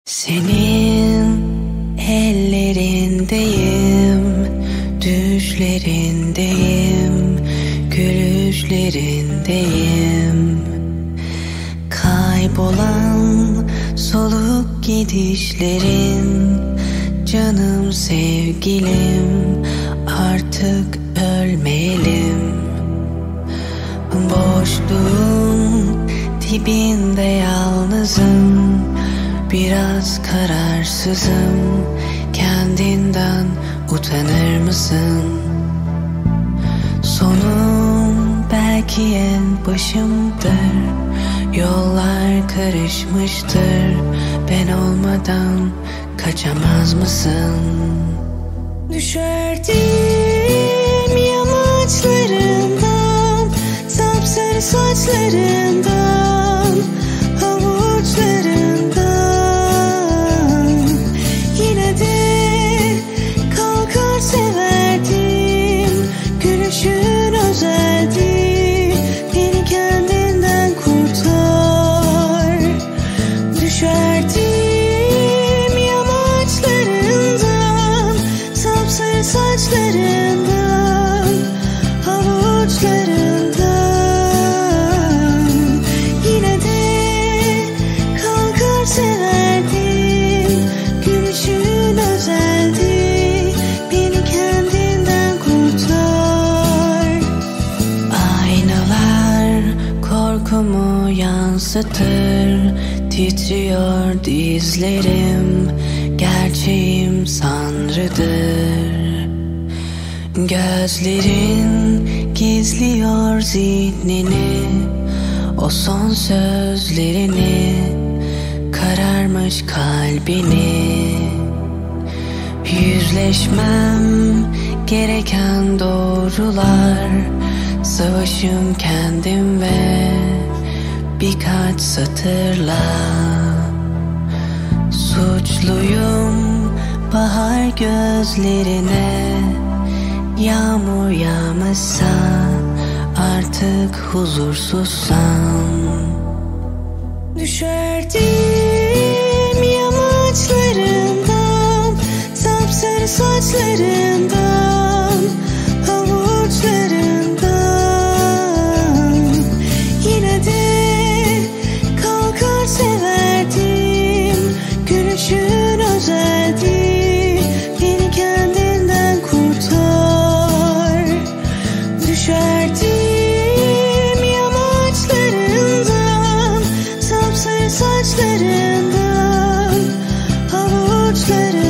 Senin ellerindeyim, düşlerindeyim, gülüşlerindeyim. Kaybolan soluk gidişlerin, canım sevgilim, artık ölmeyelim. Boşluğun dibinde yalnızım, biraz kararsızım. Kendinden utanır mısın? Sonum belki en başımdır. Yollar karışmıştır. Ben olmadan kaçamaz mısın? Düşerdim yamaçlarından, sapsarı saçlarından, havuçlarından. Yine de kalkar severdim, gülüşün özeldi. Beni kendinden kurtar. Düşerdim yamaçlarından, sapsarı saçlarından, havuçlarından. Yine de kalkar severdim, gülüşün özeldi. Beni kendinden kurtar. Aynalar korkumu yansıtır, titriyor dizlerim, gerçeğim sanrıdır. Gözlerin gizliyor zihnini, o son sözlerini, kararmış kalbini. Yüzleşmem gereken doğrular, savaşım kendim ve birkaç satırla. Suçluyum bahar gözlerine, yağmur yağmışsa artık huzursuzsam. Düşerdim yamaçlarından, sapsarı saçlarından, havuçlarından. Yine de kalkar severdim, gülüşün özeldi. Beni kendinden kurtar. Düşerdim yamaçlarından, sapsarı saçlarından, havuçlarından.